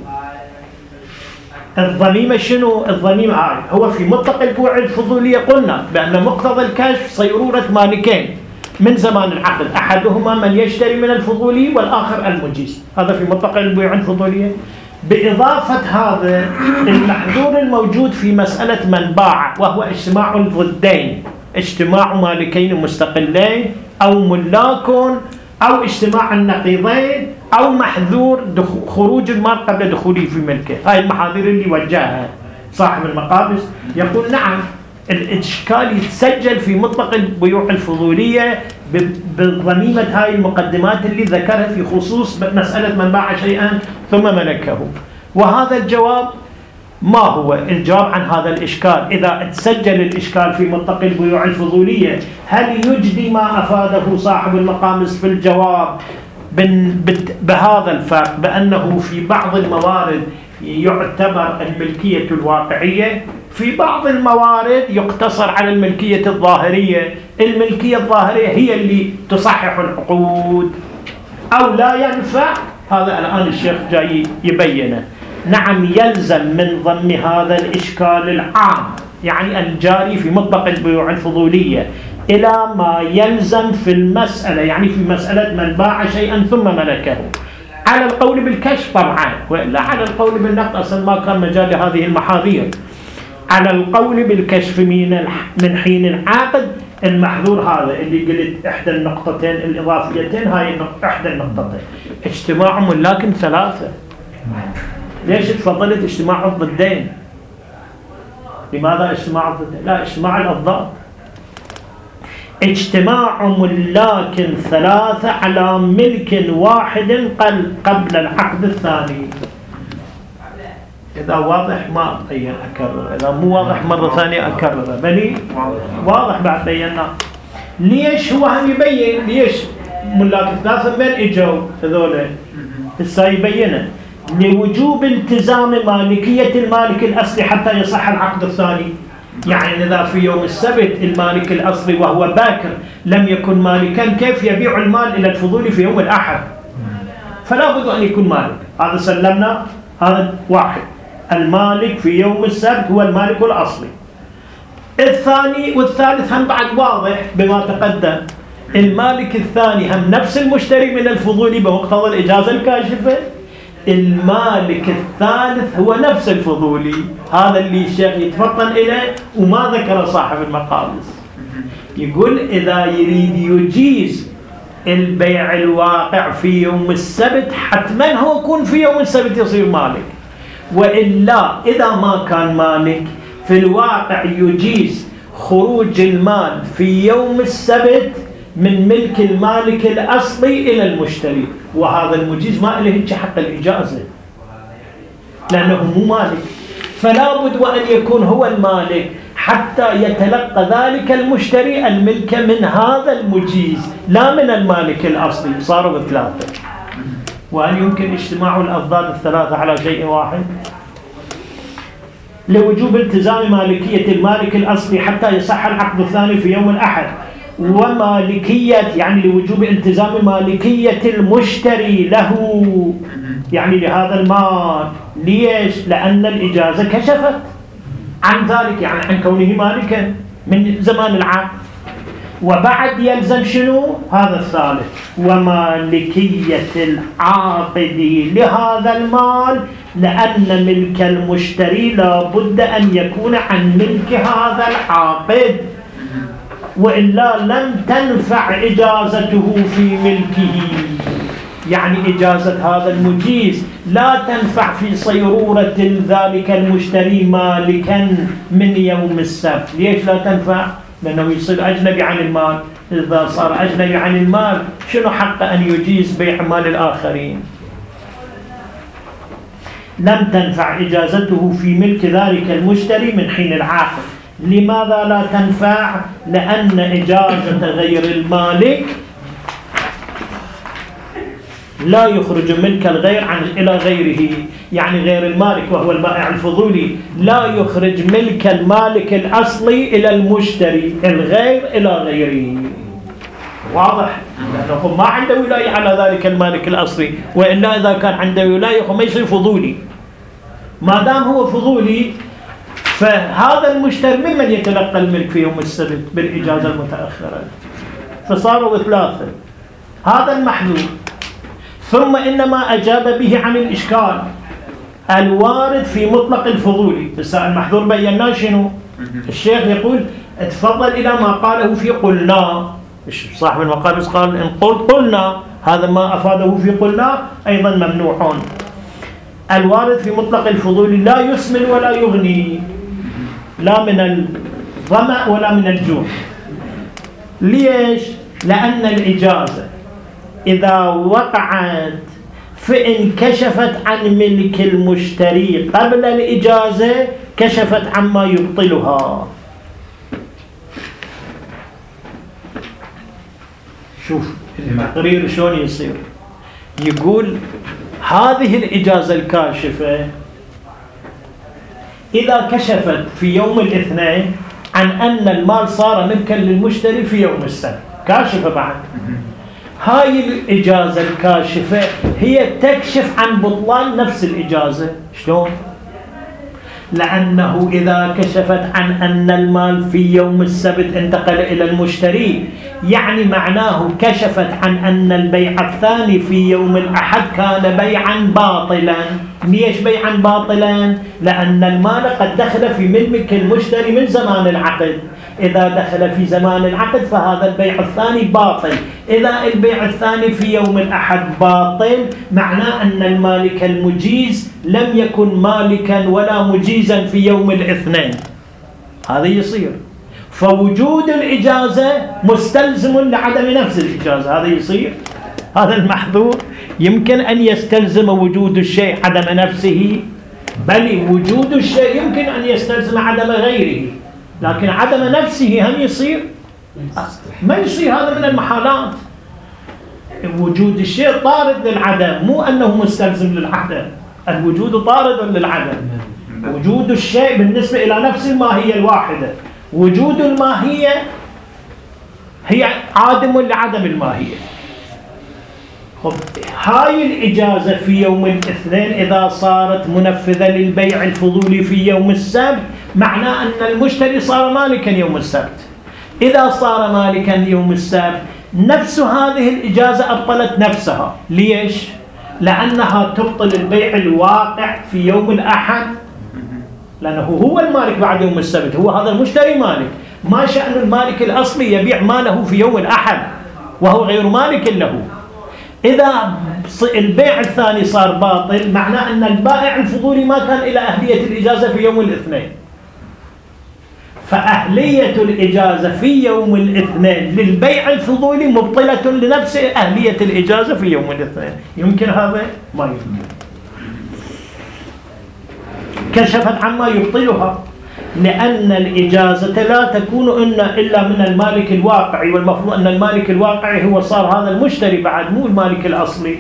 A: الضميمة شنو؟ الضميمة هو في مطلق البيوع الفضولية قلنا بأن مقتضى الكشف صيرورة مالكين من زمان العقد، أحدهما من يشتري من الفضولي والآخر المجيز، هذا في مطلق البيوع الفضولية. بإضافة هذا المحذور الموجود في مسألة من باع، وهو اجتماع الضدين، اجتماع مالكين مستقلين أو ملاك، أو اجتماع النقيضين، أو محذور خروج المال قبل دخوله في ملكه. هاي المحاذير اللي وجهها صاحب المقابس. يقول نعم الإشكال يتسجل في مطلق البيوع الفضولية بضميمة هاي المقدمات اللي ذكرها في خصوص مسألة من باع شيئا ثم ملكه. وهذا الجواب ما هو الجواب عن هذا الإشكال؟ إذا تسجل الإشكال في مطلق البيوع الفضولية هل يجدي ما أفاده صاحب المقامس في الجواب بهذا الفرق بأنه في بعض الموارد يعتبر الملكية الواقعية، في بعض الموارد يقتصر على الملكية الظاهرية، الملكية الظاهرية هي اللي تصحح العقود أو لا ينفع؟ هذا الآن الشيخ جاي يبينه. نعم، يلزم من ضمن هذا الإشكال العام يعني الجاري في مطلق البيوع الفضولية إلى ما يلزم في المسألة، يعني في مسألة من باع شيئا ثم ملكه، على القول بالكشف طبعا، وإلا على القول بالنقد أصلا ما كان مجال لهذه المحاذير. على القول بالكشف من من حين العقد المحذور هذا اللي قلت إحدى النقطتين الإضافيتين، هاي إحدى النقطتين اجتماعهم لكن ثلاثة. ليش تفضلت اجتماع الضدين؟ لماذا اجتماع الضدين؟ لا، اجتماع الأضداد. اجتماع ملاك ثلاثة على ملك واحد قبل العقد الثاني. إذا واضح ما أبين أكرر، إذا مو واضح مرة ثانية أكرر. بني واضح بعد بينا. ليش هو هم يبين ليش ملاك ثلاثة من إجوا هذول هسه يبينه؟ لوجوب التزام مالكية المالك الأصلي حتى يصح العقد الثاني. يعني إذا في يوم السبت المالك الأصلي وهو باكر لم يكن مالكا، كيف يبيع المال إلى الفضولي في يوم الأحد؟ فلا بد أن يكون مالك. هذا سلمنا، هذا واحد. المالك في يوم السبت هو المالك الأصلي. الثاني والثالث هم بعد واضح بما تقدم. المالك الثاني هم نفس المشتري من الفضولي بمقتضى الإجازة الكاشفة. المالك الثالث هو نفس الفضولي، هذا اللي الشيخ يتفطن إليه وما ذكر صاحب المقابس. يقول إذا يريد يجيز البيع الواقع في يوم السبت حتما هو يكون في يوم السبت يصير مالك، وإلا إذا ما كان مالك في الواقع يجيز خروج المال في يوم السبت من ملك المالك الأصلي إلى المشتري، وهذا المجيز ما له حق الإجازة لأنه مو مالك. فلا بد وأن يكون هو المالك حتى يتلقى ذلك المشتري الملك من هذا المجيز لا من المالك الأصلي. صاروا بثلاثة. وهل يمكن اجتماع الأضداد الثلاثة على شيء واحد؟ لوجوب التزام مالكية المالك الأصلي حتى يصح العقد الثاني في يوم الأحد، ومالكية يعني لوجوب التزام مالكية المشتري له يعني لهذا المال. ليش؟ لأن الإجازة كشفت عن ذلك، يعني عن كونه مالكا من زمان العقد. وبعد يلزم شنو؟ هذا الثالث، ومالكية العاقد لهذا المال، لأن ملك المشتري لا بد أن يكون عن ملك هذا العاقد، وإلا لم تنفع إجازته في ملكه. يعني إجازة هذا المجيز لا تنفع في صيرورة ذلك المشتري مالكا من يوم السبت. ليش لا تنفع؟ لأنه يصير أجنبي عن المال. إذا صار أجنبي عن المال شنو حق أن يجيز بيع مال الآخرين؟ لم تنفع إجازته في ملك ذلك المشتري من حين العقد. لماذا لا تنفع؟ لأن إجازة غير المالك لا يخرج ملك الغير عن إلى غيره، يعني غير المالك وهو البائع الفضولي لا يخرج ملك المالك الأصلي إلى المشتري، الغير إلى غيره. واضح؟ لأنه ما عنده ولاية على ذلك المالك الأصلي، وإلا إذا كان عنده ولاية ما يصير فضولي. ما دام هو فضولي فهذا المشتري ممن يتلقى الملك في يوم السبت بالإجازة المتأخرة. فصاروا ثلاثة. هذا المحذور. ثم إنما أجاب به عن الإشكال الوارد في مطلق الفضولي. المحذور بينا شنو؟ الشيخ يقول اتفضل إلى ما قاله في قلنا. صاحب المقابس قال إن قلت قلنا، هذا ما أفاده في قلنا أيضا ممنوعون. الوارد في مطلق الفضولي لا يسمن ولا يغني، لا من الظمأ ولا من الجوع. ليش؟ لأن الإجازة إذا وقعت فإن كشفت عن ملك المشتري قبل الإجازة كشفت عما يبطلها. شوف التقرير شلون يصير. يقول هذه الإجازة الكاشفة إذا كشفت في يوم الاثنين عن أن المال صار ملكا للمشتري في يوم السبت، كاشفة بعد. هاي الإجازة الكاشفة هي تكشف عن بطلان نفس الإجازة. شلون؟ لأنه إذا كشفت عن أن المال في يوم السبت انتقل إلى المشتري يعني معناه كشفت عن أن البيع الثاني في يوم الأحد كان بيعا باطلا. ليش بيعا باطلا؟ لأن المال قد دخل في ملك المشتري من زمان العقد. إذا دخل في زمان العقد فهذا البيع الثاني باطل. إذا البيع الثاني في يوم الأحد باطل معناه أن المالك المجيز لم يكن مالكا ولا مجيزا في يوم الاثنين. هذا يصير. فوجود الإجازة مستلزم لعدم نفس الإجازة. هذا يصير. هذا المحظور يمكن أن يستلزم وجود الشيء عدم نفسه، بل وجود الشيء يمكن أن يستلزم عدم غيره، لكن عدم نفسه هم يصير؟ ما يصير. هذا من المحالات. وجود الشيء طارد للعدم، مو أنه مستلزم للعدم. الوجود طارد للعدم. وجود الشيء بالنسبة إلى نفس الماهية الواحدة، وجود الماهية هي عادم لعدم الماهية. خب هاي الإجازة في يوم الاثنين إذا صارت منفذة للبيع الفضولي في يوم السبت معناه أن المشتري صار مالكا يوم السبت. إذا صار مالكا يوم السبت نفس هذه الإجازة أبطلت نفسها. ليش؟ لأنها تبطل البيع الواقع في يوم الأحد، لأنه هو المالك بعد يوم السبت، هو هذا المشتري مالك. ما شأن المالك الأصلي يبيع ماله في يوم الأحد وهو غير مالك له؟ إذا البيع الثاني صار باطل معناه أن البائع الفضولي ما كان إلى أهلية الإجازة في يوم الاثنين. فأهلية الإجازة في يوم الاثنين للبيع الفضولي مبطلة لنفس أهلية الإجازة في يوم الاثنين. يمكن هذا؟ ما يمكن. كشفت عما يبطلها، لأن الإجازة لا تكون إلا من المالك الواقعي، والمفروض أن المالك الواقعي هو صار هذا المشتري بعد، مو المالك الأصلي.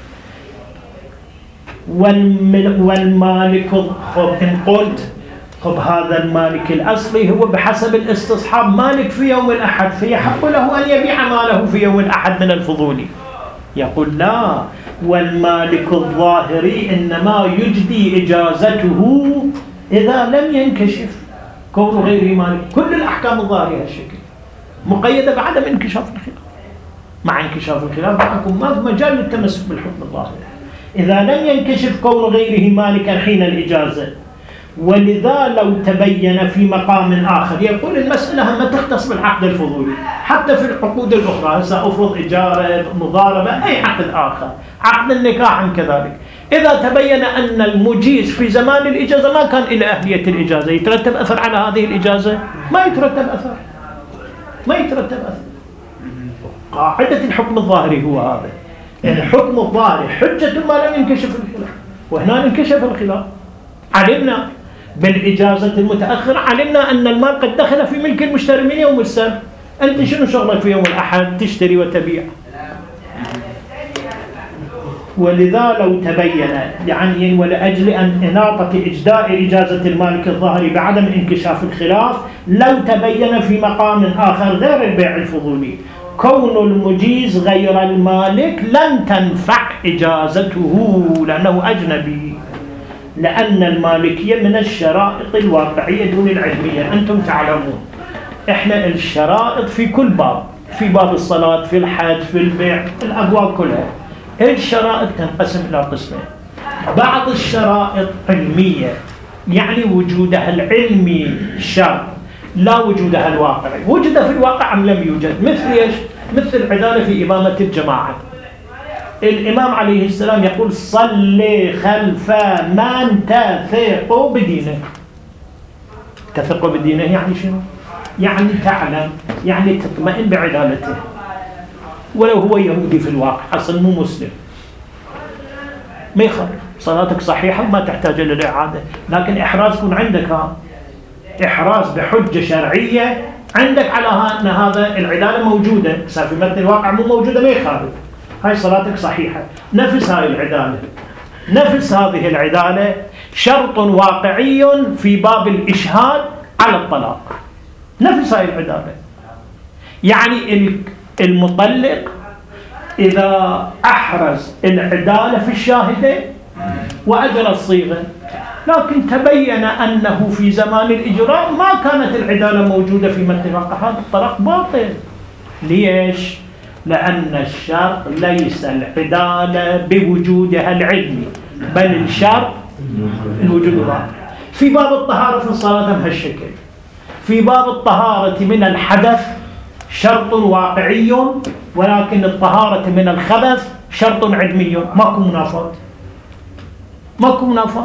A: والمالك خب إن قلت خب هذا المالك الأصلي هو بحسب الاستصحاب مالك في يوم الأحد، فيحق له أن يبيع ماله في يوم الأحد من الفضولي. يقول لا، والمالك الظاهري إنما يجدي إجازته إذا لم ينكشف كون غيره مالك. كل الأحكام الظاهرية هالشكل مقيدة بعدم انكشاف الخلاف. مع انكشاف الخلاف معكم ما في مجال للتمسك بالحكم الظاهري إذا لم ينكشف كون غيره مالكا حين الإجازة. ولذا لو تبين في مقام آخر يقول المسألة ما تختص بالعقد الفضولي، حتى في العقود الأخرى سأفرض إجارة مضاربة أي عقد آخر، عقد النكاح كذلك، إذا تبين أن المجيز في زمان الإجازة ما كان إلى أهلية الإجازة يترتب أثر على هذه الإجازة؟ ما يترتب أثر، ما يترتب أثر. قاعدة الحكم الظاهري هو هذا. الحكم الظاهري حجة ما لم ينكشف الخلاف، وهنا انكشف الخلاف. علمنا بالإجازة المتأخرة، علمنا أن المال قد دخل في ملك المشتري من يوم السبت. أنت شنو شغلك في يوم الأحد؟ تشتري وتبيع. ولذا لو تبين يعني ولأجل أن إناطة إجداء إجازة المالك الظاهري بعدم انكشاف الخلاف، لو تبين في مقام آخر غير البيع الفضولي كون المجيز غير المالك لن تنفع إجازته لأنه أجنبي، لأن المالكية من الشرائط الواقعية دون العلمية. أنتم تعلمون إحنا الشرائط في كل باب، في باب الصلاة، في الحج، في البيع، الأبواب كلها الشرائط تنقسم إلى قسمين. بعض الشرائط علمية يعني وجودها العلمي شرط، لا وجودها الواقعي. وجد في الواقع أم لم يوجد؟ مثل إيش؟ مثل العدالة في إمامة الجماعة. الإمام عليه السلام يقول صلي خلف من تثق بدينه. تثق بدينه يعني شنو؟ يعني تعلم، يعني تطمئن بعدالته، ولو هو يهودي في الواقع أصلا مو مسلم ما يخالف، صلاتك صحيحة وما تحتاج إلى الإعادة، لكن إحراز يكون عندك، ها إحراز بحجة شرعية عندك على أن هذا العدالة موجودة، صار في متن الواقع مو موجودة ما يخالف، هاي صلاتك صحيحة. نفس هاي العدالة، نفس هذه العدالة شرط واقعي في باب الإشهاد على الطلاق، نفس هاي العدالة. يعني المطلق إذا أحرز العدالة في الشاهدة وأجرى الصيغة، لكن تبين أنه في زمان الإجراء ما كانت العدالة موجودة في متن الواقع، هذا الطلاق باطل. ليش؟ لأن الشرط ليس العدالة بوجودها العلمي، بل الشرط الوجود الواقع. في باب الطهارة في الصلاة بهالشكل، في باب الطهارة من الحدث شرط واقعي، ولكن الطهارة من الخبث شرط علمي، ماكو منافات، ماكو منافات.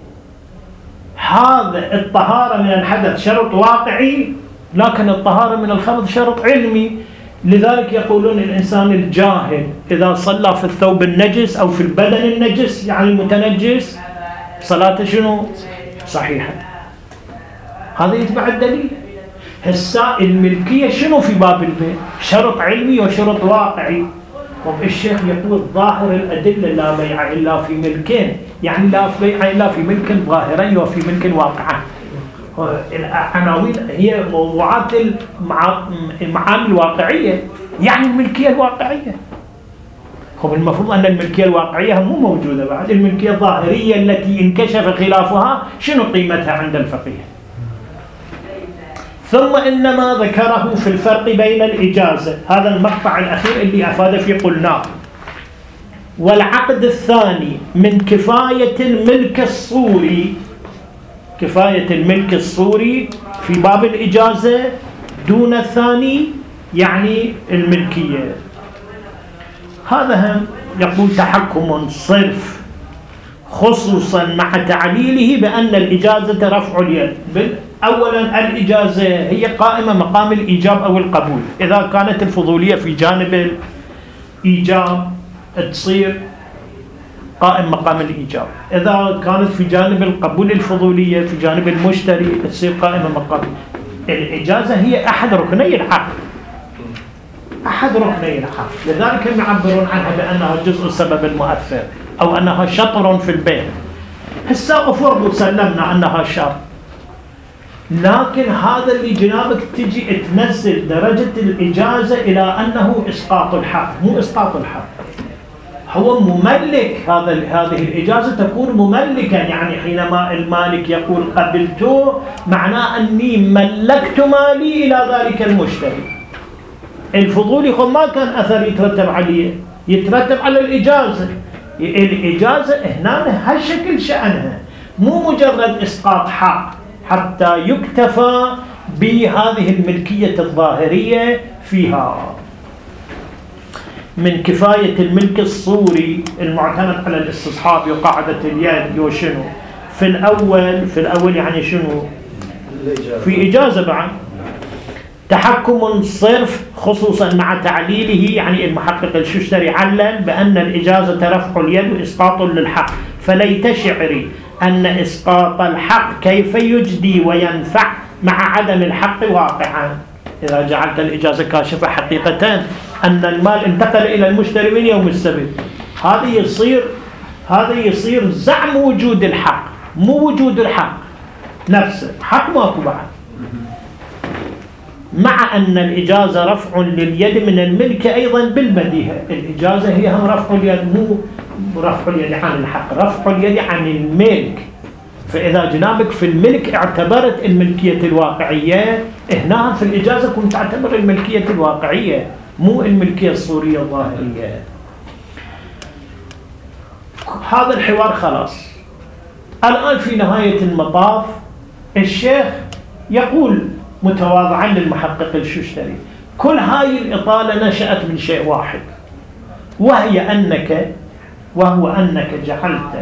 A: هذا الطهارة من الحدث شرط واقعي، لكن الطهارة من الخبث شرط علمي. لذلك يقولون الإنسان الجاهل إذا صلى في الثوب النجس أو في البدن النجس يعني المتنجس صلاته شنو؟ صحيحة. هذا يتبع الدليل. هسا الملكية شنو في باب البيع؟ شرط علمي وشرط واقعي. والشيخ يقول ظاهر الأدلة لا بيع إلا في ملكين، يعني لا بيع إلا في ملك ظاهرين وفي ملك واقعا. العناوين هي موضوعات المعاني الواقعية، يعني الملكية الواقعية. خب المفروض أن الملكية الواقعية مو موجودة بعد، الملكية الظاهرية التي انكشف خلافها شنو قيمتها عند الفقيه؟ ثم إنما ذكره في الفرق بين الإجازة، هذا المقطع الأخير اللي أفاد فيه قلناه، والعقد الثاني من كفاية الملك الصوري، كفاية الملك الصوري في باب الإجازة دون الثاني يعني الملكية. هذا هم يقول تحكم صرف، خصوصا مع تعليله بأن الإجازة رفع اليد. أولا الإجازة هي قائمة مقام الإيجاب أو القبول، إذا كانت الفضولية في جانب الإيجاب تصير قائم مقام الإيجاب، إذا كانت في جانب القبول الفضولية في جانب المشتري تصير قائمة مقام. الإجازة هي أحد ركني العقد، أحد ركني العقد، لذلك يعبرون عنها بأنها جزء السبب المؤثر أو أنها شطر في البيع. هسا أفرض سلمنا أنها شرط، لكن هذا اللي جنابك تجي تنزل درجة الإجازة إلى أنه إسقاط الحق، مو إسقاط الحق، هو مملك. هذا هذه الإجازة تكون مملكا، يعني حينما المالك يقول قبلته معناه أني ملكت مالي إلى ذلك المشتري. الفضولي خب ما كان أثر يترتب عليه، يترتب على الإجازة. الإجازة هنا هالشكل شأنها، مو مجرد إسقاط حق حتى يكتفى بهذه الملكية الظاهرية فيها. من كفاية الملك الصوري المعتمد على الاستصحاب وقاعدة اليد وشنو في الأول، في الأول يعني شنو في إجازة بعد تحكم صرف، خصوصا مع تعليله، يعني المحقق الششتري علل بأن الإجازة رفع اليد وإسقاط للحق، فليت شعري أن إسقاط الحق كيف يجدي وينفع مع عدم الحق واقعا. إذا جعلت الإجازة كاشفة حقيقة أن المال انتقل إلى المشتري من يوم السبت، هذا يصير هذا يصير زعم وجود الحق، مو وجود الحق نفسه، حق ماكو بعد. مع أن الإجازة رفع لليد من الملك أيضا بالبديهة، الإجازة هي هم رفع اليد، مو رفع اليد عن الحق، رفع اليد عن الملك. فإذا جنابك في الملك اعتبرت الملكية الواقعية، هنا في الإجازة كنت تعتبر الملكية الواقعية مو الملكية الصورية الظاهرية. هذا الحوار خلاص. الآن في نهاية المطاف الشيخ يقول متواضعا للمحقق الششتري كل هاي الإطالة نشأت من شيء واحد، وهي أنك وهو أنك جعلت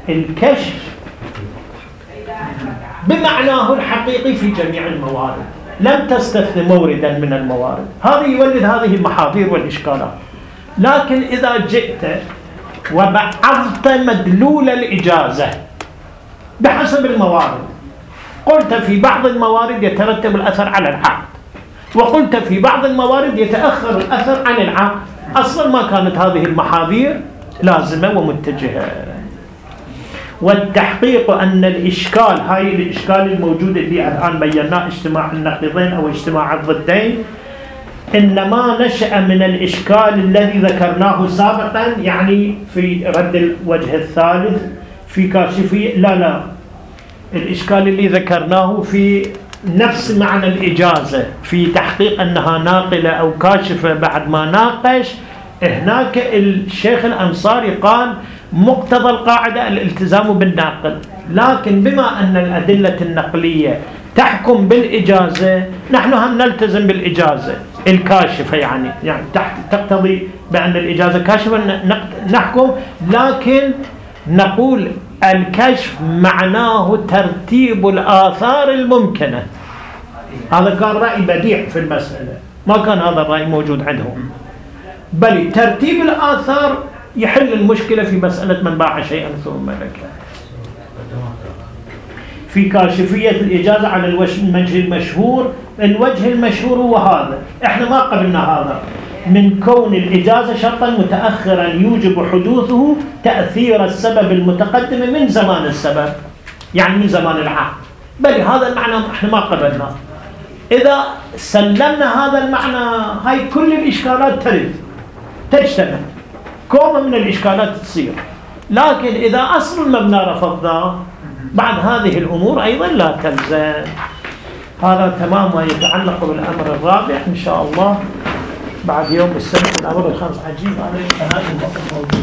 A: الكشف بمعناه الحقيقي في جميع الموارد. لم تستثن موردا من الموارد، هذا يولد هذه المحاذير والإشكالات. لكن إذا جئت وبعضت مدلول الإجازة بحسب الموارد، قلت في بعض الموارد يترتب الأثر على العقد، وقلت في بعض الموارد يتأخر الأثر عن العقد، أصلا ما كانت هذه المحاذير لازمة ومتجهة. والتحقيق أن الإشكال، هاي الإشكال الموجود اللي الآن بيناه اجتماع النقيضين أو اجتماع الضدين، إنما نشأ من الإشكال الذي ذكرناه سابقا، يعني في رد الوجه الثالث في كاشفية، لا لا الإشكال اللي ذكرناه في نفس معنى الإجازة، في تحقيق أنها ناقلة أو كاشفة بعد ما ناقش. هناك الشيخ الأنصاري قال مقتضى القاعدة الالتزام بالناقل، لكن بما أن الأدلة النقلية تحكم بالإجازة، نحن هم نلتزم بالإجازة الكاشفة، يعني, يعني تقتضي بأن الإجازة كاشفة نحكم، لكن نقول الكشف معناه ترتيب الآثار الممكنة. هذا كان رأي بديع في المسألة، ما كان هذا الرأي موجود عندهم، بل ترتيب الآثار يحل المشكلة في مسألة من باع شيئا ثم ملكه. في كاشفية الإجازة على الوجه المشهور، الوجه المشهور هو هذا، احنا ما قبلنا هذا، من كون الإجازة شرطا متأخرا يوجب حدوثه تأثير السبب المتقدم من زمان السبب، يعني من زمان العقد، بل هذا المعنى احنا ما قبلنا. إذا سلمنا هذا المعنى، هاي كل الإشكالات ترد تجتمع، كومة من الإشكالات تصير. لكن إذا أصل المبنى رفضناه، بعد هذه الأمور أيضا لا تلزم. هذا تمام ما يتعلق بالأمر الرابع إن شاء الله بعد يوم السبت. الأمر الخامس عجيب، هذا موجود.